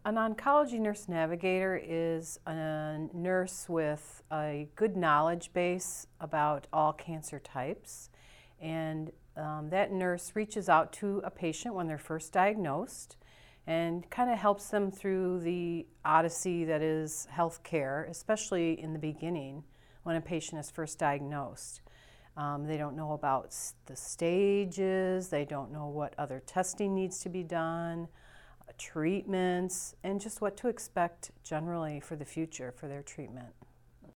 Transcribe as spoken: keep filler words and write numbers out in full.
An oncology nurse navigator is a nurse with a good knowledge base about all cancer types, and um, that nurse reaches out to a patient when they're first diagnosed and kind of helps them through the odyssey that is healthcare, especially in the beginning when a patient is first diagnosed. Um, they don't know about the stages, they don't know what other testing needs to be done, treatments, and just what to expect generally for the future for their treatment.